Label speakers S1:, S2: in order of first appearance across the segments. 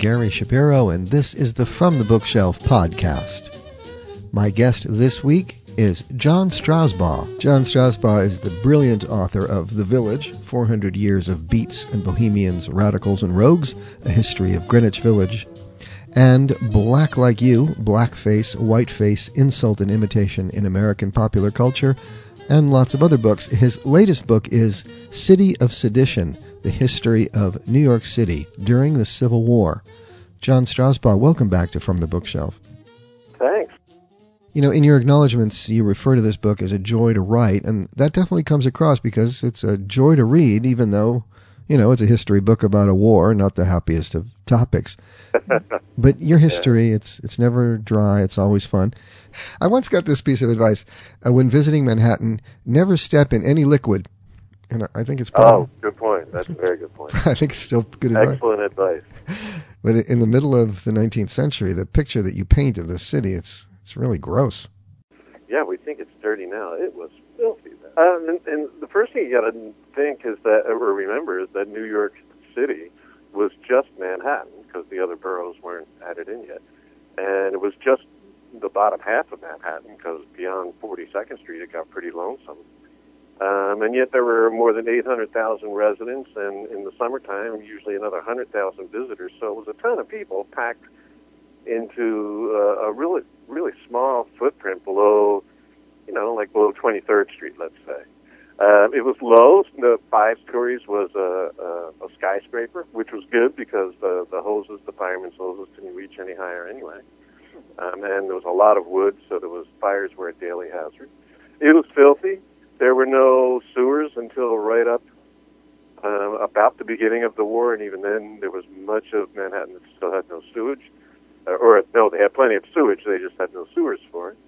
S1: Gary Shapiro, and this is the From the Bookshelf podcast. My guest this week is John Strausbaugh. John Strausbaugh is the brilliant author of The Village, 400 Years of Beats and Bohemians, Radicals and Rogues, A History of Greenwich Village, and Black Like You, Blackface, Whiteface, Insult and Imitation in American Popular Culture, and lots of other books. His latest book is City of Sedition, The History of New York City During the Civil War. John Strausbaugh, welcome back to From the Bookshelf.
S2: Thanks.
S1: You know, in your acknowledgments, you refer to this book as a joy to write, and that definitely comes across because it's a joy to read, even though, you know, it's a history book about a war, not the happiest of topics. But your history, it's never dry, it's always fun. I once got this piece of advice. When visiting Manhattan, never step in any liquid. And I think it's probably...
S2: Oh, good point. That's a very good point.
S1: I think it's still good advice.
S2: Excellent advice.
S1: But in the middle of the 19th century, the picture that you paint of this city, it's really gross.
S2: Yeah, we think it's dirty now. It was filthy then. And the first thing you got to think is that, or remember, is that New York City was just Manhattan because the other boroughs weren't added in yet. And it was just the bottom half of Manhattan because beyond 42nd Street it got pretty lonesome. And yet there were more than 800,000 residents, and in the summertime, usually another 100,000 visitors. So it was a ton of people packed into a really, really small footprint below, like below 23rd Street, let's say. It was low. The 5 stories was a skyscraper, which was good because the firemen's hoses didn't reach any higher anyway. And there was a lot of wood, so fires were a daily hazard. It was filthy. There were no sewers until right up about the beginning of the war, and even then there was much of Manhattan that still had no sewage. They had plenty of sewage, they just had no sewers for it.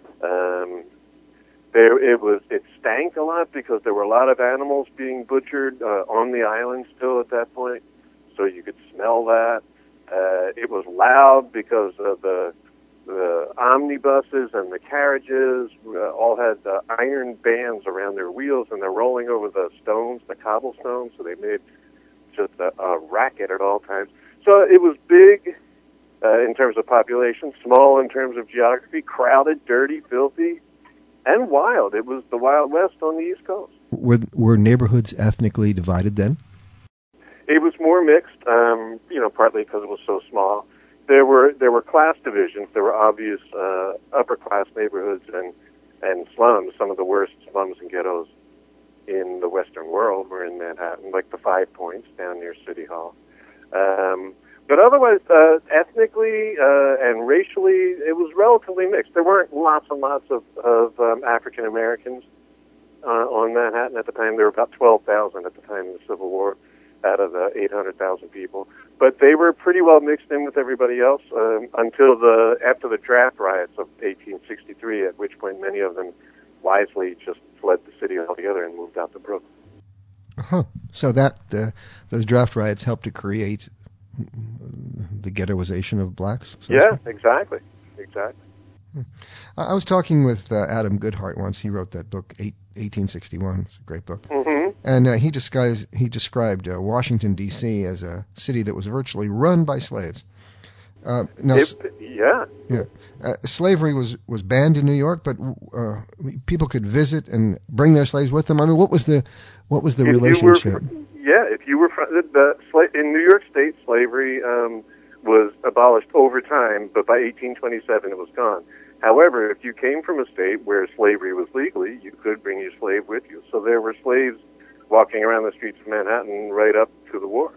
S2: It stank a lot because there were a lot of animals being butchered on the island still at that point, so you could smell that. It was loud because of the omnibuses and the carriages all had iron bands around their wheels, and they're rolling over the stones, the cobblestones, so they made just a racket at all times. So it was big in terms of population, small in terms of geography, crowded, dirty, filthy, and wild. It was the Wild West on the East Coast.
S1: Were neighborhoods ethnically divided then?
S2: It was more mixed, partly because it was so small. There were class divisions. There were obvious upper class neighborhoods and slums. Some of the worst slums and ghettos in the Western world were in Manhattan, like the 5 Points down near City Hall. But otherwise, ethnically and racially, it was relatively mixed. There weren't lots and lots of African Americans on Manhattan at the time. There were about 12,000 at the time of the Civil War out of the 800,000 people. But they were pretty well mixed in with everybody else until after the draft riots of 1863, at which point many of them wisely just fled the city altogether and moved out to Brooklyn.
S1: Uh-huh. So those draft riots helped to create the ghettoization of blacks?
S2: Exactly.
S1: I was talking with Adam Goodhart once. He wrote that book, 1861. It's a great book.
S2: Mm-hmm.
S1: And he described Washington, D.C. as a city that was virtually run by slaves. Slavery was banned in New York, but people could visit and bring their slaves with them. I mean, what was the relationship?
S2: If you were in New York State, slavery was abolished over time, but by 1827 it was gone. However, if you came from a state where slavery was legal, you could bring your slave with you. So there were slaves walking around the streets of Manhattan right up to the war.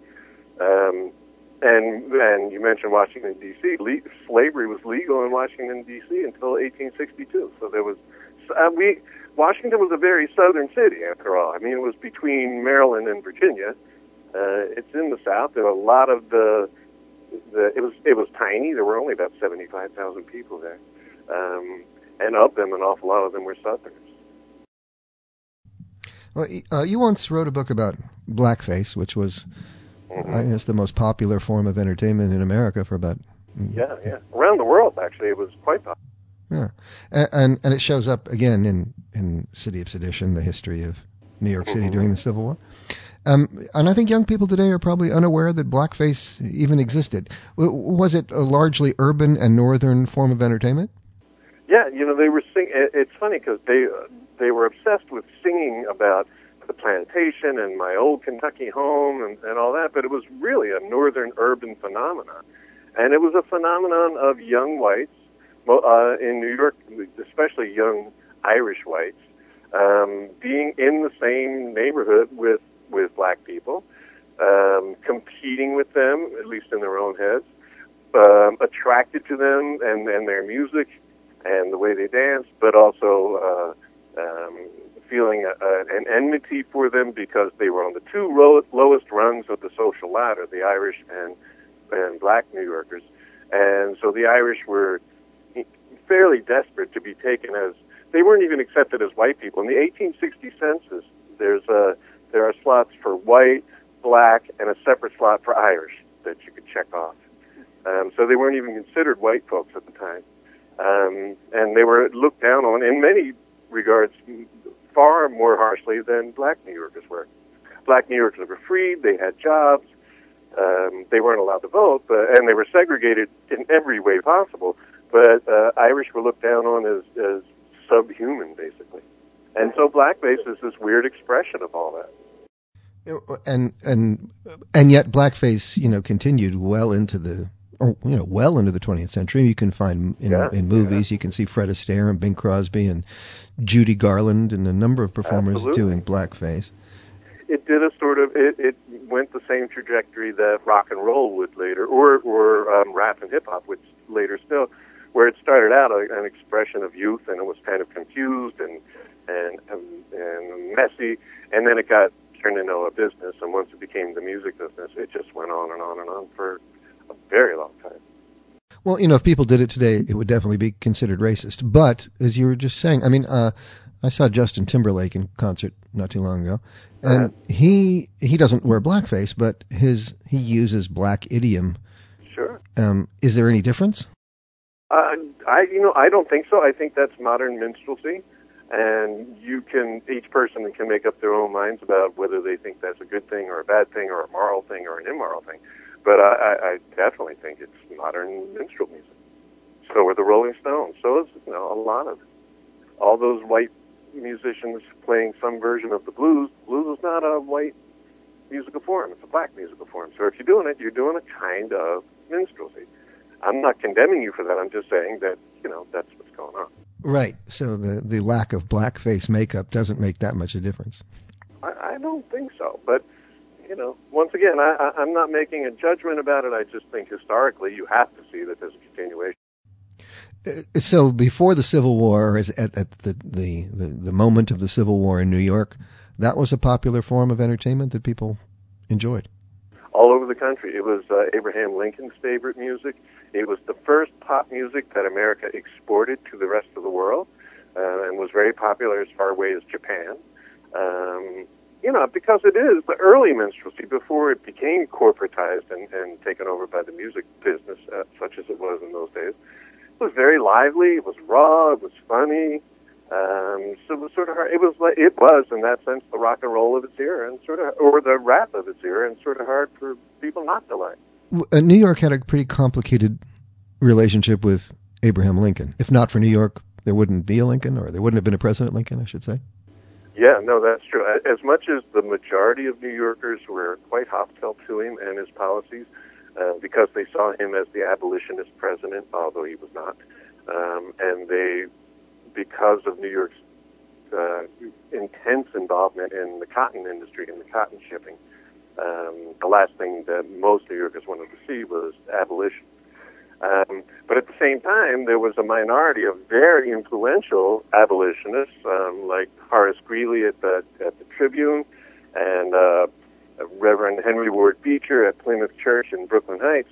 S2: And you mentioned Washington, D.C. Slavery was legal in Washington, D.C. until 1862. So there was Washington was a very southern city, after all. I mean, it was between Maryland and Virginia. It's in the South. There were a lot of it was tiny. There were only about 75,000 people there. And of them, an awful lot of them were Southerners.
S1: Well, you once wrote a book about blackface, which was, I guess, the most popular form of entertainment in America for about...
S2: Yeah. Around the world, actually, it was quite popular.
S1: Yeah. And it shows up, again, in City of Sedition, the history of New York City during the Civil War. And I think young people today are probably unaware that blackface even existed. Was it a largely urban and northern form of entertainment?
S2: Yeah, they were singing. It's funny because they were obsessed with singing about the plantation and my old Kentucky home and all that, but it was really a northern urban phenomenon. And it was a phenomenon of young whites in New York, especially young Irish whites, being in the same neighborhood with black people, competing with them, at least in their own heads, attracted to them and their music and the way they danced, but also feeling an enmity for them because they were on the two lowest rungs of the social ladder, the Irish and black New Yorkers. And so the Irish were fairly desperate to be taken as, they weren't even accepted as white people. In the 1860 census, there are slots for white, black, and a separate slot for Irish that you could check off. So they weren't even considered white folks at the time. And they were looked down on, in many regards, far more harshly than black New Yorkers were. Black New Yorkers were freed, they had jobs, they weren't allowed to vote, and they were segregated in every way possible, but Irish were looked down on as subhuman, basically. And so blackface is this weird expression of all that.
S1: And yet blackface, continued well into the 20th century. You can find in movies, you can see Fred Astaire and Bing Crosby and Judy Garland and a number of performers doing blackface.
S2: It did it went the same trajectory that rock and roll would later, or rap and hip hop, which later still, where it started out an expression of youth and it was kind of confused and messy, and then it got turned into a business, and once it became the music business, it just went on and on and on for a very long time.
S1: Well, if people did it today, it would definitely be considered racist. But, as you were just saying, I saw Justin Timberlake in concert not too long ago, and he doesn't wear blackface, but he uses black idiom.
S2: Sure.
S1: Is there any difference?
S2: I don't think so. I think that's modern minstrelsy, and each person can make up their own minds about whether they think that's a good thing or a bad thing or a moral thing or an immoral thing. But I definitely think it's modern minstrel music. So are the Rolling Stones. So is a lot of all those white musicians playing some version of the blues. Blues is not a white musical form. It's a black musical form. So if you're doing it, you're doing a kind of minstrelsy. I'm not condemning you for that. I'm just saying that, that's what's going on.
S1: Right. So the lack of blackface makeup doesn't make that much a difference.
S2: I don't think so. But, once again, I'm not making a judgment about it. I just think historically you have to see that there's a continuation.
S1: So before the Civil War, or at the moment of the Civil War in New York, that was a popular form of entertainment that people enjoyed?
S2: All over the country. It was Abraham Lincoln's favorite music. It was the first pop music that America exported to the rest of the world, and was very popular as far away as Japan. Because it is the early minstrelsy before it became corporatized and taken over by the music business, such as it was in those days. It was very lively. It was raw. It was funny. So it was sort of hard. It was in that sense the rock and roll of its era, or the rap of its era, and sort of hard for people not to like.
S1: New York had a pretty complicated relationship with Abraham Lincoln. If not for New York, there wouldn't be a Lincoln, or there wouldn't have been a President Lincoln, I should say.
S2: Yeah, no, that's true. As much as the majority of New Yorkers were quite hostile to him and his policies, because they saw him as the abolitionist president, although he was not, and because of New York's intense involvement in the cotton industry and the cotton shipping, the last thing that most New Yorkers wanted to see was abolition. But at the same time, there was a minority of very influential abolitionists, like Horace Greeley at the Tribune, and Reverend Henry Ward Beecher at Plymouth Church in Brooklyn Heights,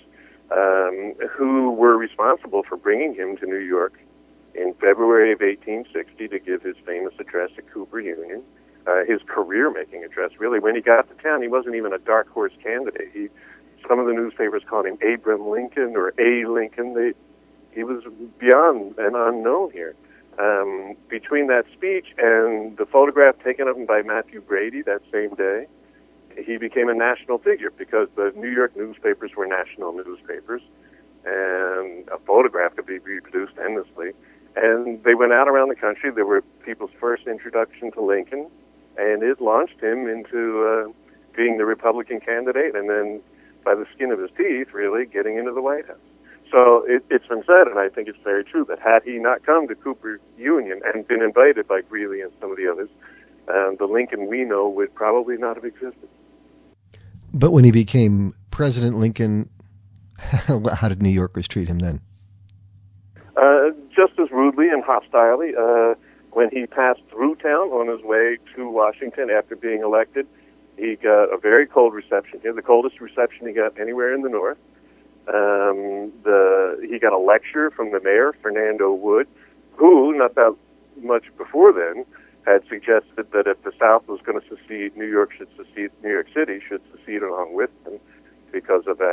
S2: who were responsible for bringing him to New York in February of 1860 to give his famous address at Cooper Union, his career-making address. Really, when he got to town, he wasn't even a dark horse candidate. Some of the newspapers called him Abraham Lincoln or A. Lincoln. He was beyond an unknown here. Between that speech and the photograph taken of him by Matthew Brady that same day, he became a national figure because the New York newspapers were national newspapers, and a photograph could be reproduced endlessly. And they went out around the country. They were people's first introduction to Lincoln, and it launched him into being the Republican candidate, and then by the skin of his teeth, really, getting into the White House. So it's been said, and I think it's very true, that had he not come to Cooper Union and been invited by Greeley and some of the others, the Lincoln we know would probably not have existed.
S1: But when he became President Lincoln, how did New Yorkers treat him then?
S2: Just as rudely and hostilely. When he passed through town on his way to Washington after being elected, he got a very cold reception here, the coldest reception he got anywhere in the North. He got a lecture from the mayor, Fernando Wood, who, not that much before then, had suggested that if the South was going to secede, New York City should secede along with them because of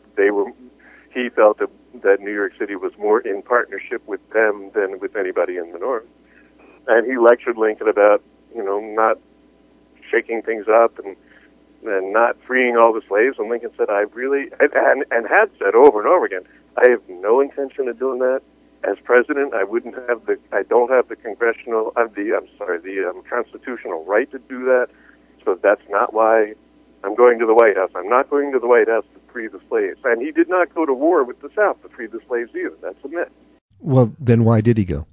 S2: he felt that New York City was more in partnership with them than with anybody in the North. And he lectured Lincoln about, not shaking things up and not freeing all the slaves. And Lincoln said, and had said over and over again, I have no intention of doing that. As president, I don't have the constitutional right to do that. So that's not why I'm going to the White House. I'm not going to the White House to free the slaves. And he did not go to war with the South to free the slaves either. That's a myth.
S1: Well, then why did he go?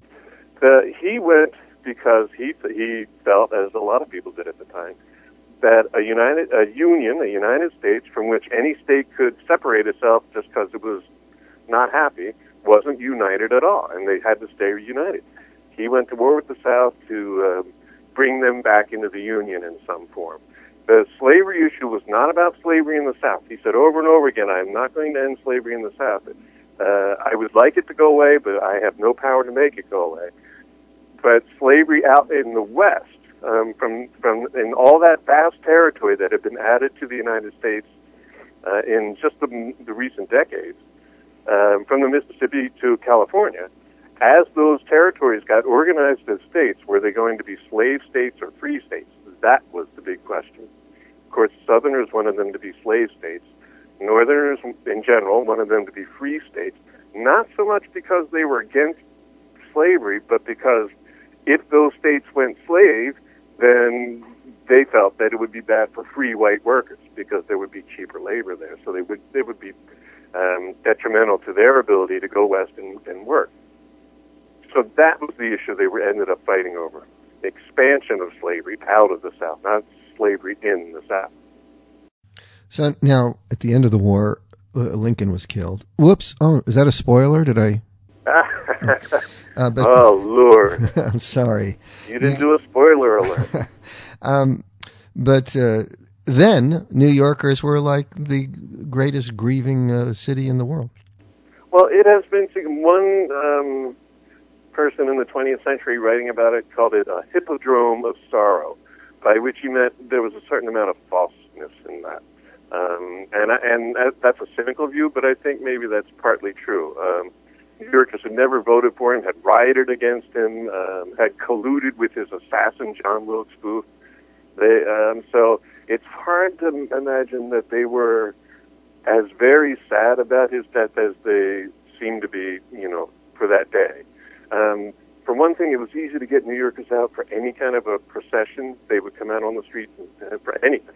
S2: He went because he felt, as a lot of people did at the time, that a United States from which any state could separate itself just because it was not happy, wasn't united at all, and they had to stay united. He went to war with the South to bring them back into the Union in some form. The slavery issue was not about slavery in the South. He said over and over again, I'm not going to end slavery in the South. I would like it to go away, but I have no power to make it go away. But slavery out in the West, from in all that vast territory that had been added to the United States in just the recent decades, from the Mississippi to California, as those territories got organized as states, were they going to be slave states or free states? That was the big question. Of course, Southerners wanted them to be slave states. Northerners, in general, wanted them to be free states, not so much because they were against slavery, but because if those states went slave, then they felt that it would be bad for free white workers because there would be cheaper labor there. So they would be detrimental to their ability to go west and work. So that was the issue they ended up fighting over. The expansion of slavery out of the South, not slavery in the South.
S1: So now, at the end of the war, Lincoln was killed. Whoops. Oh, is that a spoiler? Did I?
S2: Oh, Lord.
S1: I'm sorry.
S2: You didn't do a spoiler alert.
S1: But then, New Yorkers were like the greatest grieving city in the world.
S2: Well, it has been one person in the 20th century writing about it called it a hippodrome of sorrow, by which he meant there was a certain amount of falseness in that. And that's a cynical view, but I think maybe that's partly true. New Yorkers had never voted for him, had rioted against him, had colluded with his assassin, John Wilkes Booth. So it's hard to imagine that they were as very sad about his death as they seemed to be, for that day. For one thing, it was easy to get New Yorkers out for any kind of a procession. They would come out on the streets for anything.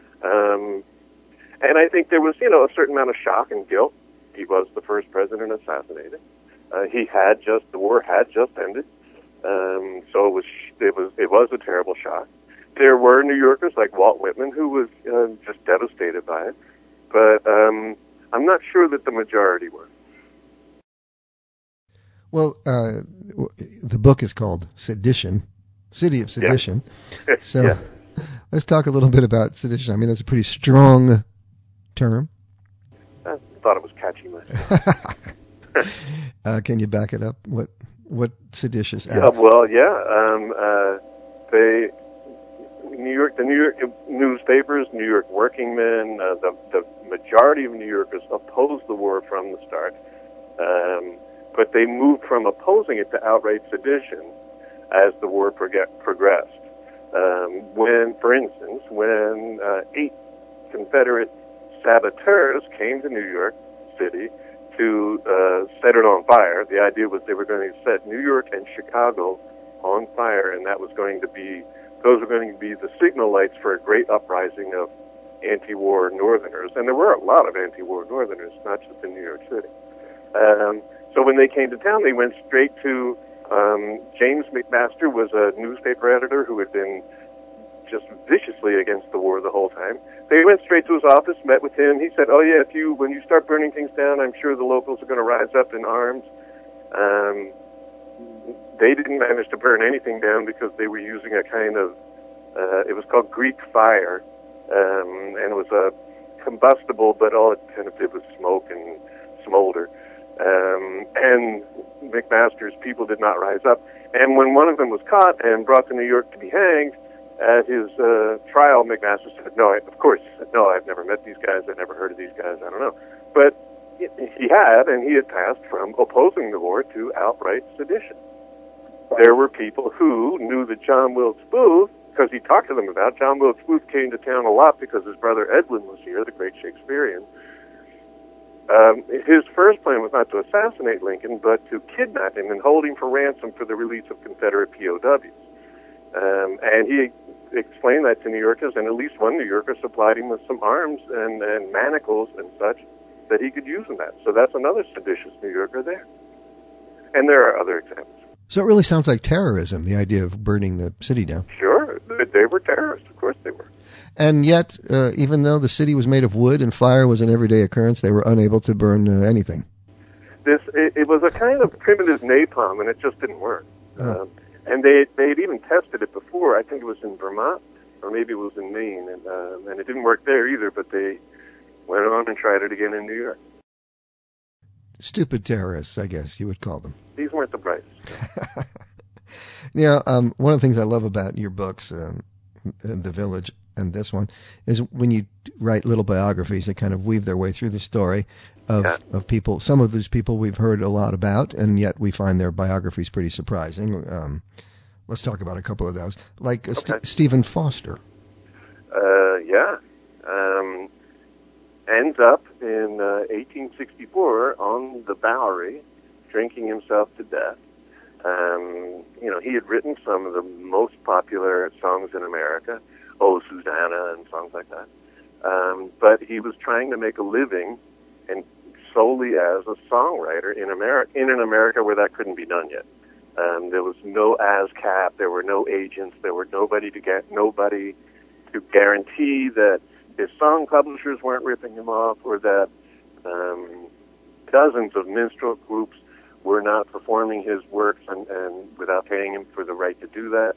S2: And I think there was, a certain amount of shock and guilt. He was the first president assassinated. The war had just ended. So it was a terrible shock. There were New Yorkers like Walt Whitman who was just devastated by it. But I'm not sure that the majority were.
S1: Well, the book is called Sedition, City of Sedition.
S2: Yeah.
S1: So let's talk a little bit about sedition. I mean, that's a pretty strong term.
S2: I thought it was catchy myself.
S1: Can you back it up? What seditious acts?
S2: The New York newspapers, New York working men, the majority of New Yorkers opposed the war from the start. But they moved from opposing it to outright sedition as the war progressed. When, for instance, when 8 Confederate saboteurs came to New York City to set it on fire. The idea was they were going to set New York and Chicago on fire, and those were going to be the signal lights for a great uprising of anti-war Northerners. And there were a lot of anti-war Northerners, not just in New York City. So when they came to town, they went straight to James McMaster was a newspaper editor who had been just viciously against the war the whole time. They went straight to his office, met with him. He said, "Oh yeah, when you start burning things down, I'm sure the locals are going to rise up in arms." They didn't manage to burn anything down because they were using a kind of it was called Greek fire, and it was a combustible, but all it kind of did was smoke and smolder. And McMaster's people did not rise up. And when one of them was caught and brought to New York to be hanged, at his trial, McMaster said, of course, I've never met these guys, I've never heard of these guys, I don't know. But he had passed from opposing the war to outright sedition. There were people who knew that John Wilkes Booth, because he talked to them about, John Wilkes Booth came to town a lot because his brother Edwin was here, the great Shakespearean. His first plan was not to assassinate Lincoln, but to kidnap him and hold him for ransom for the release of Confederate POWs. And he explained that to New Yorkers, and at least one New Yorker supplied him with some arms and manacles and such that he could use in that. So that's another seditious New Yorker there. And there are other examples.
S1: So it really sounds like terrorism, the idea of burning the city down.
S2: Sure, they were terrorists, of course they were.
S1: And yet, even though the city was made of wood and fire was an everyday occurrence, they were unable to burn anything.
S2: It was a kind of primitive napalm, and it just didn't work.
S1: Oh.
S2: And they had even tested it before. I think it was in Vermont, or maybe it was in Maine, and it didn't work there either, but they went on and tried it again in New York.
S1: Stupid terrorists, I guess you would call them.
S2: These weren't the brightest.
S1: One of the things I love about your books, The Village and this one, is when you write little biographies that kind of weave their way through the story of people. Some of those people we've heard a lot about, and yet we find their biographies pretty surprising. Let's talk about a couple of those. Like Stephen Foster.
S2: Ends up in 1864 on the Bowery, drinking himself to death. He had written some of the most popular songs in America, Oh, Susanna, and songs like that. But he was trying to make a living, and solely as a songwriter in an America where that couldn't be done yet. There was no ASCAP, there were no agents, there were nobody to guarantee that his song publishers weren't ripping him off, or that dozens of minstrel groups were not performing his works and without paying him for the right to do that.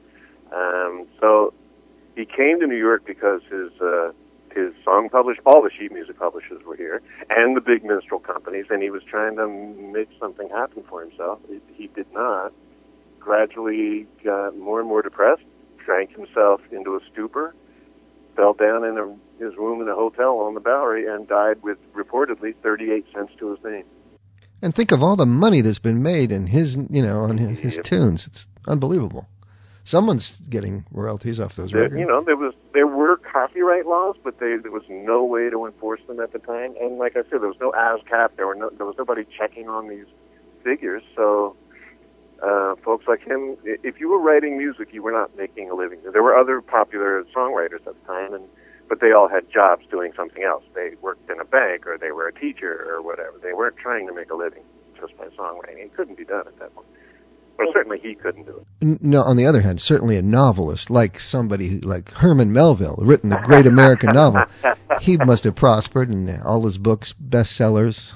S2: So he came to New York because his song publisher, all the sheet music publishers were here, and the big minstrel companies, and he was trying to make something happen for himself. He did not. Gradually got more and more depressed, drank himself into a stupor, fell down in his room in a hotel on the Bowery, and died with reportedly 38 cents to his name.
S1: And think of all the money that's been made in his, on his tunes. It's unbelievable. Someone's getting royalties off those records.
S2: There were copyright laws, but there was no way to enforce them at the time. And like I said, there was no ASCAP. There was nobody checking on these figures. So folks like him, if you were writing music, you were not making a living. There were other popular songwriters at the time, but they all had jobs doing something else. They worked in a bank, or they were a teacher, or whatever. They weren't trying to make a living just by songwriting. It couldn't be done at that point. Or certainly he couldn't do it.
S1: No, on the other hand, certainly a novelist, like somebody like Herman Melville, written the great American novel, he must have prospered, and all his books, bestsellers.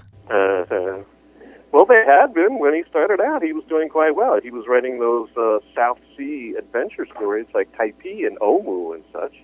S2: Well, they had been. When he started out, he was doing quite well. He was writing those South Sea adventure stories like Typee and Omoo and such,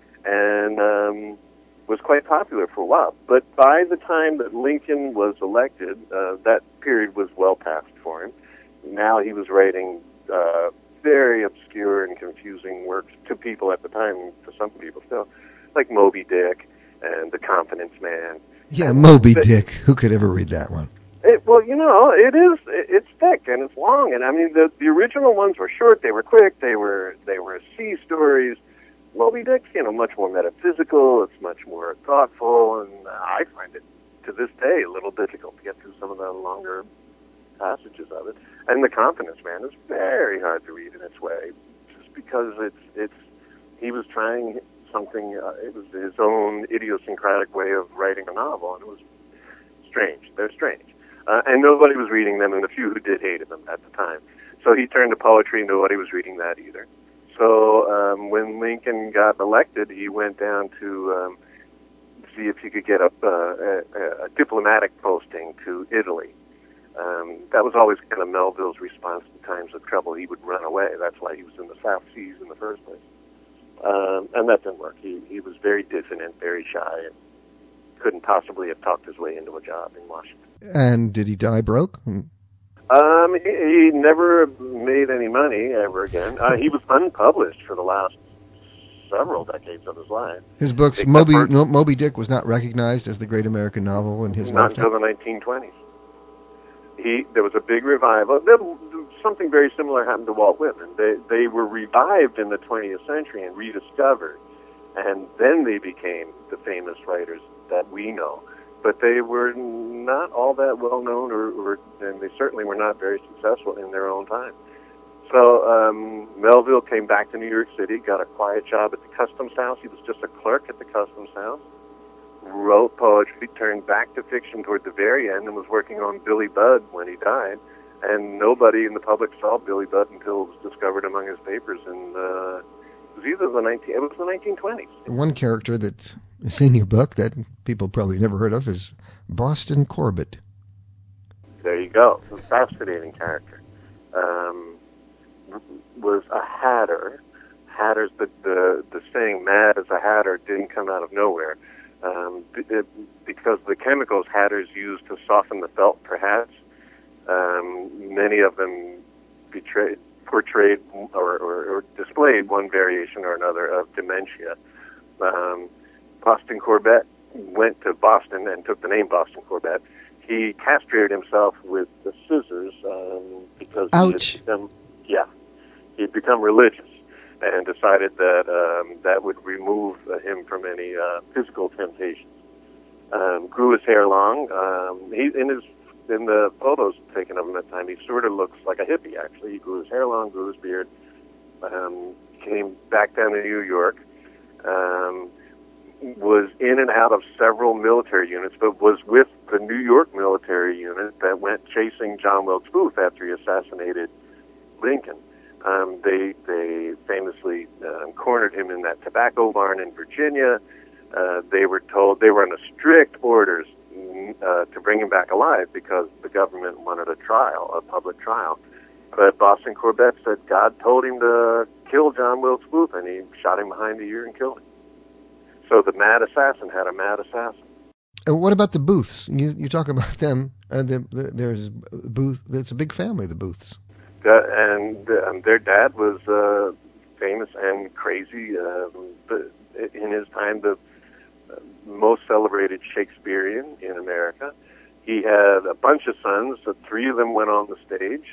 S2: and was quite popular for a while. But by the time that Lincoln was elected, that period was well past for him. Now he was writing very obscure and confusing works to people at the time, to some people still, like Moby Dick and The Confidence Man.
S1: Yeah, Moby Dick. Who could ever read that one?
S2: It's thick and it's long, and I mean the original ones were short. They were quick. They were sea stories. Moby Dick's much more metaphysical. It's much more thoughtful, and I find it to this day a little difficult to get through some of the longer passages of it. And The Confidence Man is very hard to read in its way, just because he was trying something. It was his own idiosyncratic way of writing a novel, and it was strange. They're strange. And nobody was reading them, and the few who did hated them at the time. So he turned to poetry. Nobody was reading that either. So when Lincoln got elected, he went down to see if he could get a diplomatic posting to Italy. That was always kind of Melville's response in times of trouble. He would run away. That's why he was in the South Seas in the first place. And that didn't work. He was very dissonant, very shy, and couldn't possibly have talked his way into a job in Washington.
S1: And did he die broke?
S2: He never made any money ever again. He was unpublished for the last several decades of his life.
S1: His books, Moby Dick, was not recognized as the great American novel in his
S2: lifetime? Not until the 1920s. There was a big revival. Something very similar happened to Walt Whitman. They were revived in the 20th century and rediscovered, and then they became the famous writers that we know. But they were not all that well known, and they certainly were not very successful in their own time. So Melville came back to New York City, got a quiet job at the Customs House. He was just a clerk at the Customs House, wrote poetry, turned back to fiction toward the very end, and was working on Billy Budd when he died. And nobody in the public saw Billy Budd until it was discovered among his papers in it was the 1920s.
S1: One character that is in your book that people probably never heard of is Boston Corbett.
S2: There you go. It's a fascinating character. Was a hatter. Hatters, the saying "mad as a hatter" didn't come out of nowhere, because the chemicals hatters used to soften the felt for hats. Many of them portrayed or displayed one variation or another of dementia. Boston Corbett went to Boston and took the name Boston Corbett. He castrated himself with the scissors because he'd become religious and decided that that would remove him from any physical temptations. Grew his hair long. In the photos taken of him at the time, he sort of looks like a hippie, actually. He grew his hair long, grew his beard, came back down to New York, was in and out of several military units, but was with the New York military unit that went chasing John Wilkes Booth after he assassinated Lincoln. They famously cornered him in that tobacco barn in Virginia. They were told they were under strict orders to bring him back alive because the government wanted a public trial. But Boston Corbett said God told him to kill John Wilkes Booth, and he shot him behind the ear and killed him. So the mad assassin had a mad assassin.
S1: What about the Booths? You talk about them. There's Booth. It's a big family, the Booths.
S2: And their dad was famous and crazy. In his time, the most celebrated Shakespearean in America. He had a bunch of sons. 3 of them went on the stage,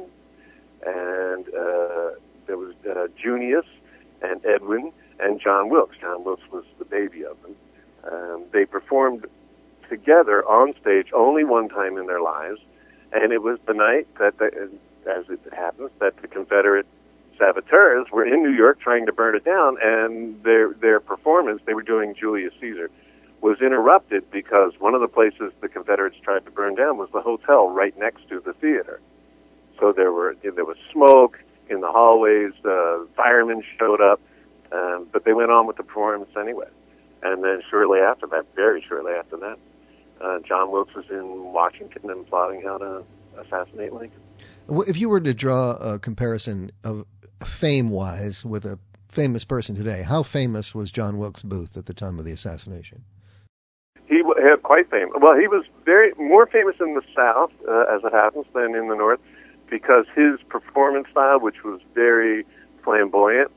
S2: and there was Junius and Edwin and John Wilkes. John Wilkes was the baby of them. They performed together on stage only one time in their lives, and it was the night that, as it happens, that the Confederate saboteurs were in New York trying to burn it down, and their performance, they were doing Julius Caesar, was interrupted because one of the places the Confederates tried to burn down was the hotel right next to the theater. So there was smoke in the hallways, firemen showed up, but they went on with the performance anyway. And then very shortly after that, John Wilkes was in Washington and plotting how to assassinate Lincoln.
S1: If you were to draw a comparison of fame-wise with a famous person today, how famous was John Wilkes Booth at the time of the assassination?
S2: He had quite famous. Well, he was more famous in the South, as it happens, than in the North, because his performance style, which was very flamboyant,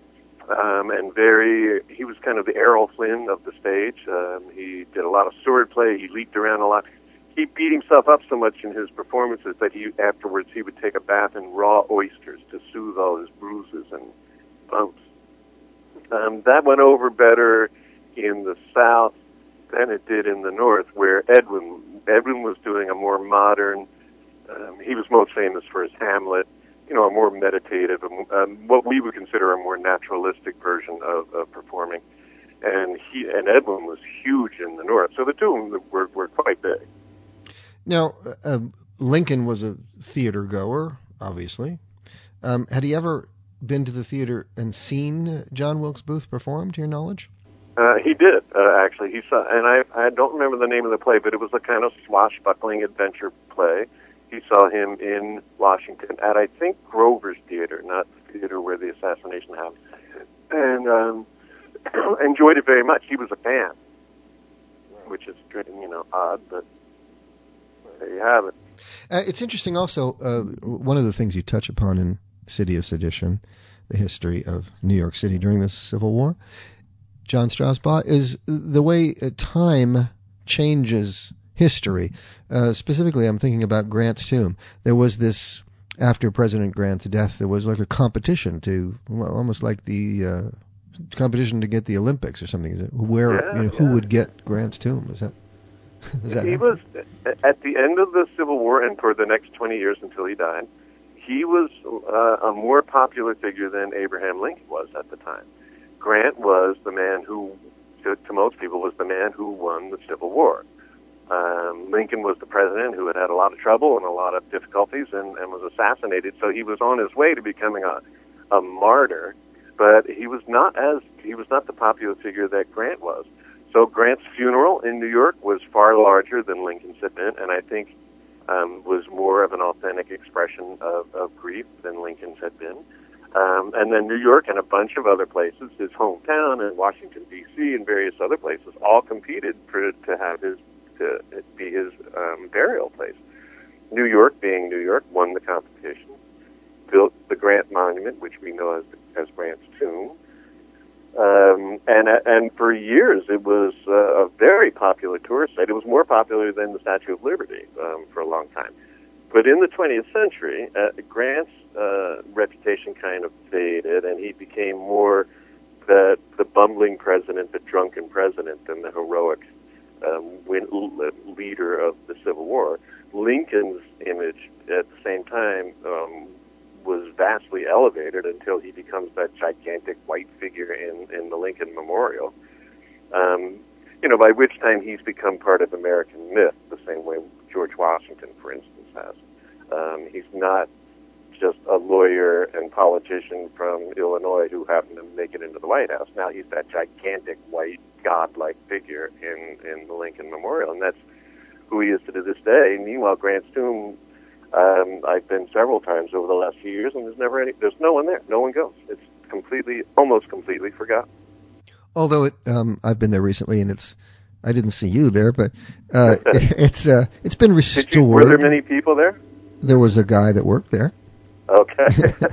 S2: and he was kind of the Errol Flynn of the stage. He did a lot of sword play. He leaped around a lot. he beat himself up so much in his performances that afterwards he would take a bath in raw oysters to soothe all his bruises and bumps. That went over better in the South than it did in the North, where Edwin was doing a more modern, he was most famous for his Hamlet, a more meditative, what we would consider a more naturalistic version of performing. And Edwin was huge in the North, so the two of them were quite big.
S1: Now, Lincoln was a theater goer, obviously. Had he ever been to the theater and seen John Wilkes Booth perform, to your knowledge?
S2: He did, actually. He saw, and I don't remember the name of the play, but it was a kind of swashbuckling adventure play. He saw him in Washington at, I think, Grover's Theater, not the theater where the assassination happened, and enjoyed it very much. He was a fan, which is, odd, but there you have it.
S1: It's interesting also, one of the things you touch upon in City of Sedition, the history of New York City during the Civil War, John Strauss-Baugh, is the way time changes history. Specifically, I'm thinking about Grant's tomb. There was this, after President Grant's death, there was like a competition almost like the competition to get the Olympics or something. Who would get Grant's tomb? Is that
S2: he was, at the end of the Civil War and for the next 20 years until he died, he was a more popular figure than Abraham Lincoln was at the time. Grant was the man who, to most people, was the man who won the Civil War. Lincoln was the president who had a lot of trouble and a lot of difficulties and was assassinated, so he was on his way to becoming a martyr, but he was not the popular figure that Grant was. So Grant's funeral in New York was far larger than Lincoln's had been, and I think was more of an authentic expression of grief than Lincoln's had been. And then New York and a bunch of other places, his hometown and Washington, D.C. and various other places, all competed to be his burial place. New York, being New York, won the competition, built the Grant Monument, which we know as Grant's tomb. And for years it was a very popular tourist site. It was more popular than the Statue of Liberty for a long time. But in the 20th century, Grant's reputation kind of faded, and he became more the bumbling president, the drunken president, than the heroic leader of the Civil War. Lincoln's image at the same time was vastly elevated until he becomes that gigantic white figure in the Lincoln Memorial. By which time he's become part of American myth, the same way George Washington, for instance, has. He's not just a lawyer and politician from Illinois who happened to make it into the White House. Now he's that gigantic white godlike figure in the Lincoln Memorial, and that's who he is to this day. Meanwhile, Grant's tomb, I've been several times over the last few years, and there's no one there. No one goes. It's almost completely forgotten.
S1: Although I've been there recently, and I didn't see you there, but it's been restored.
S2: Were there many people there?
S1: There was a guy that worked there.
S2: Okay.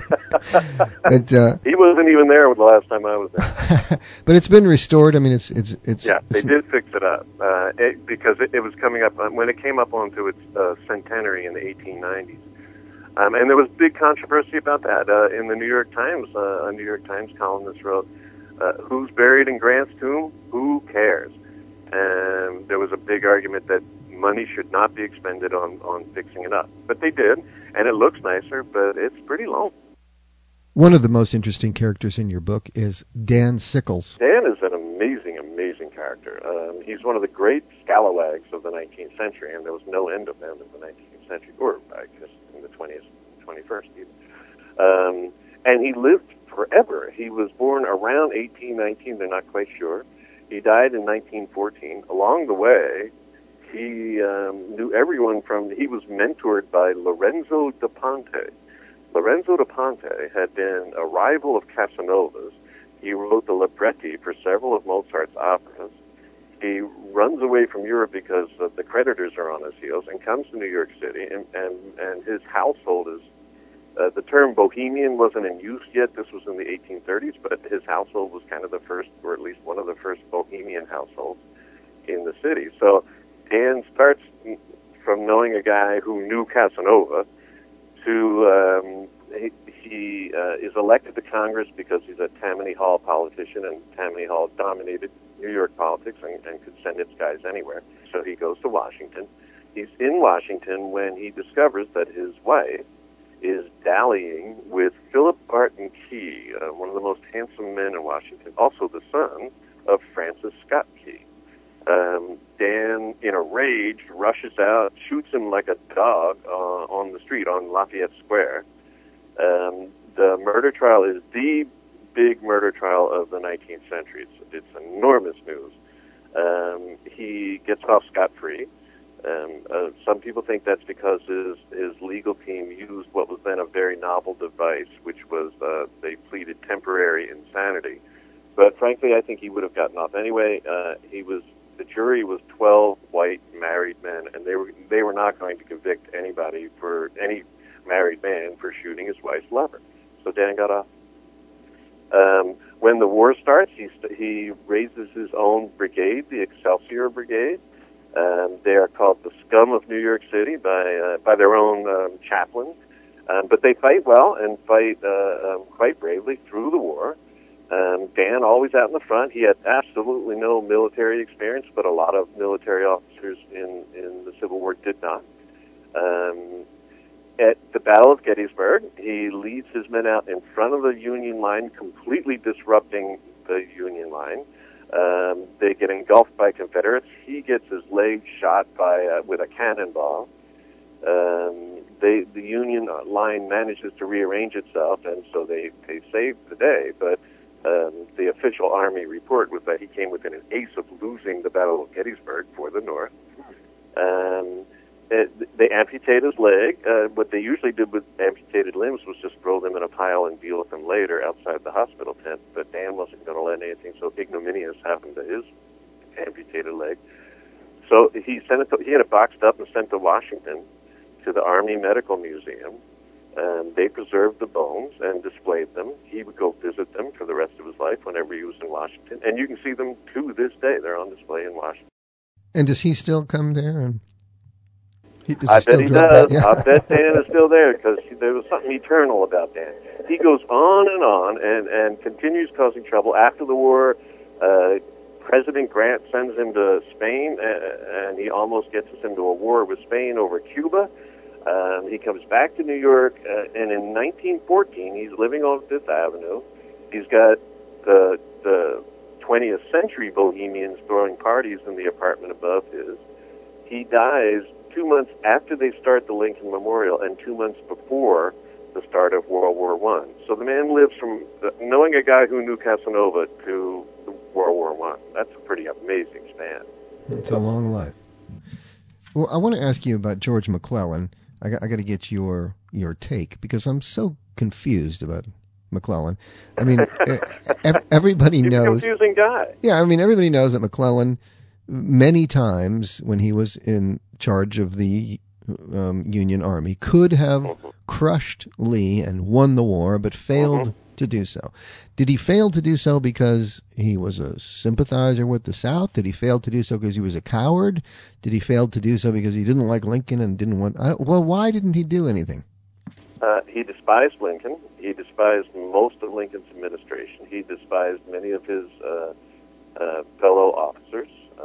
S2: He wasn't even there the last time I was there.
S1: But it's been restored. I mean, it's
S2: they did fix it up because it was coming up when it came up onto its centenary in the 1890s, and there was big controversy about that. In the New York Times, a New York Times columnist wrote, "Who's buried in Grant's tomb? Who cares?" And there was a big argument that money should not be expended on fixing it up. But they did, and it looks nicer, but it's pretty low.
S1: One of the most interesting characters in your book is Dan Sickles.
S2: Dan is an amazing, amazing character. He's one of the great scalawags of the 19th century, and there was no end of them in the 19th century, or I guess in the 20th, 21st even. And he lived forever. He was born around 1819, they're not quite sure. He died in 1914. Along the way, he knew everyone he was mentored by Lorenzo da Ponte. Lorenzo da Ponte had been a rival of Casanova's. He wrote the libretti for several of Mozart's operas. He runs away from Europe because the creditors are on his heels and comes to New York City, and his household is, the term bohemian wasn't in use yet. This was in the 1830s, but his household was kind of the first, or at least one of the first bohemian households in the city. So Dan starts from knowing a guy who knew Casanova to he is elected to Congress because he's a Tammany Hall politician, and Tammany Hall dominated New York politics and could send its guys anywhere. So he goes to Washington. He's in Washington when he discovers that his wife is dallying with Philip Barton Key, one of the most handsome men in Washington, also the son of Francis Scott Key. Dan, in a rage, rushes out, shoots him like a dog on the street on Lafayette Square. The murder trial is the big murder trial of the 19th century. It's enormous news. He gets off scot-free. Some people think that's because his legal team used what was then a very novel device, which was they pleaded temporary insanity. But frankly, I think he would have gotten off anyway. The jury was 12 white married men, and they were not going to convict anybody for any married man for shooting his wife's lover. So Dan got off. When the war starts, he raises his own brigade, the Excelsior Brigade. They are called the scum of New York City by their own chaplain. But they fight well and fight quite bravely through the war. Dan always out in the front. He had absolutely no military experience, but a lot of military officers in the Civil War did not. At the Battle of Gettysburg, he leads his men out in front of the Union line, completely disrupting the Union line. They get engulfed by Confederates. He gets his leg shot with a cannonball. The Union line manages to rearrange itself, and so they saved the day. But the official Army report was that he came within an ace of losing the Battle of Gettysburg for the North. They amputate his leg. What they usually did with amputated limbs was just throw them in a pile and deal with them later outside the hospital tent. But Dan wasn't going to let anything so ignominious happen to his amputated leg. So he had it boxed up and sent to Washington to the Army Medical Museum. They preserved the bones and displayed them. He would go visit them for the rest of his life whenever he was in Washington. And you can see them to this day. They're on display in Washington.
S1: And does he still come there?
S2: I bet he does. Yeah. I bet Dan is still there because there was something eternal about Dan. He goes on and continues causing trouble. After the war, President Grant sends him to Spain, and he almost gets us into a war with Spain over Cuba. He comes back to New York, and in 1914, he's living on Fifth Avenue. He's got the 20th century bohemians throwing parties in the apartment above his. He dies 2 months after they start the Lincoln Memorial and 2 months before the start of World War I. So the man lives from knowing a guy who knew Casanova to World War I. That's a pretty amazing span.
S1: It's a long life. Well, I want to ask you about George McClellan. I got to get your take because I'm so confused about McClellan. I mean, everybody knows.
S2: He's a confusing guy.
S1: Yeah, I mean, everybody knows that McClellan, many times when he was in charge of the Union Army, could have crushed Lee and won the war, but failed to do so. Did he fail to do so because he was a sympathizer with the South? Did he fail to do so because he was a coward? Did he fail to do so because he didn't like Lincoln and didn't want... well, why didn't he do anything?
S2: He despised Lincoln. He despised most of Lincoln's administration. He despised many of his fellow officers.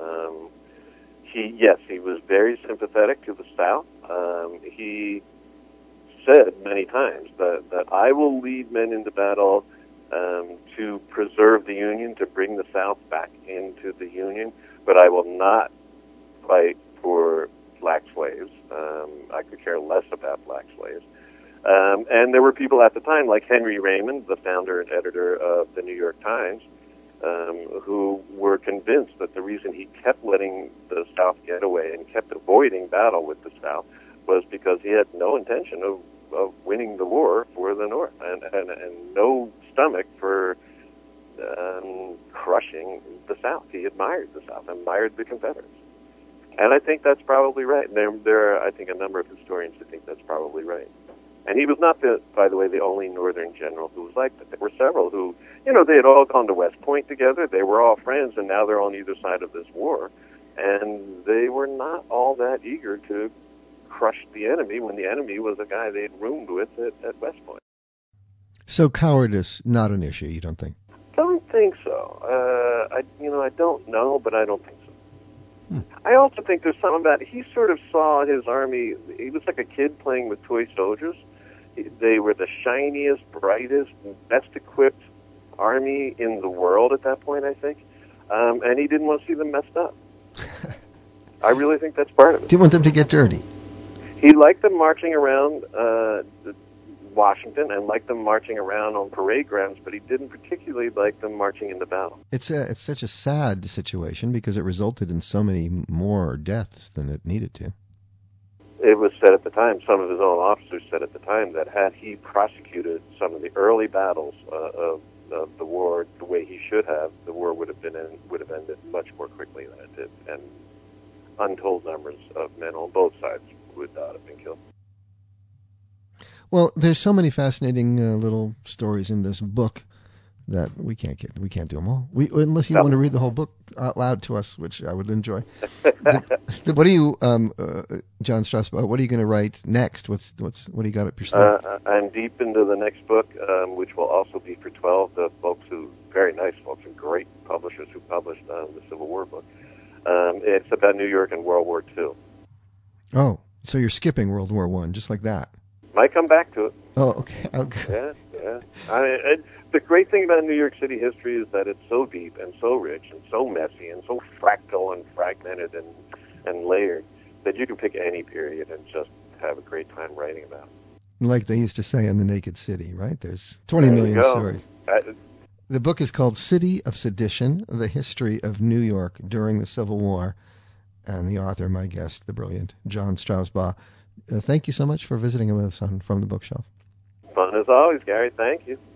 S2: He was very sympathetic to the South. He said many times that I will lead men into battle to preserve the Union, to bring the South back into the Union, but I will not fight for black slaves. I could care less about black slaves. And there were people at the time like Henry Raymond, the founder and editor of the New York Times, who were convinced that the reason he kept letting the South get away and kept avoiding battle with the South was because he had no intention of winning the war for the North and no stomach for crushing the South. He admired the South, admired the Confederates. And I think that's probably right. There are, I think, a number of historians who think that's probably right. And he was not, by the way, the only Northern general who was like that. There were several who, they had all gone to West Point together. They were all friends, and now they're on either side of this war. And they were not all that eager to crushed the enemy when the enemy was a guy they'd roomed with at West Point.
S1: So cowardice, not an issue, you don't think?
S2: Don't think so. I don't know, but I don't think so. I also think there's something about he sort of saw his army. He was like a kid playing with toy soldiers. They were the shiniest, brightest, best equipped army in the world at that point, I think. And he didn't want to see them messed up. I really think that's part of it.
S1: Do you want them to get dirty?
S2: He liked them marching around Washington and liked them marching around on parade grounds, but he didn't particularly like them marching into battle.
S1: It's such a sad situation because it resulted in so many more deaths than it needed to.
S2: It was said at the time, some of his own officers said at the time, that had he prosecuted some of the early battles of the war the way he should have, the war would have ended much more quickly than it did, and untold numbers of men on both sides would not have been killed.
S1: Well, there's so many fascinating little stories in this book that we can't do them all. Unless you want to read the whole book out loud to us, which I would enjoy. What do you, John Strasbaugh? What are you going to write next? What do you got up your sleeve?
S2: I'm deep into the next book, which will also be for 12 the folks very nice folks and great publishers who published the Civil War book. It's about New York and World War II.
S1: Oh, so you're skipping World War I, just like that.
S2: Might come back to it.
S1: Oh, okay. Okay.
S2: Yeah. The great thing about New York City history is that it's so deep and so rich and so messy and so fractal and fragmented and layered that you can pick any period and just have a great time writing about it.
S1: Like they used to say in The Naked City, right? There's 20 million stories. The book is called City of Sedition, The History of New York During the Civil War, and the author, my guest, the brilliant John Strasbaugh. Thank you so much for visiting with us on From the Bookshelf.
S2: Fun as always, Gary. Thank you.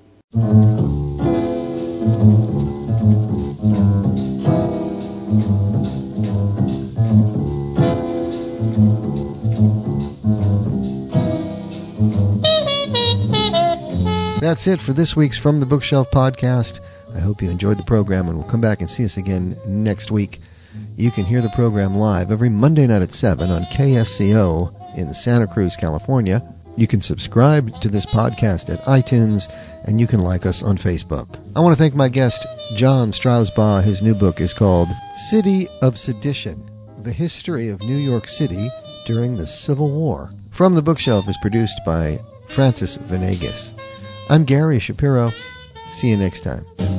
S1: That's it for this week's From the Bookshelf podcast. I hope you enjoyed the program and will come back and see us again next week. You can hear the program live every Monday night at 7 on KSCO in Santa Cruz, California. You can subscribe to this podcast at iTunes, and you can like us on Facebook. I want to thank my guest, John Strasbaugh. His new book is called City of Sedition, The History of New York City During the Civil War. From the Bookshelf is produced by Francis Venegas. I'm Gary Shapiro. See you next time.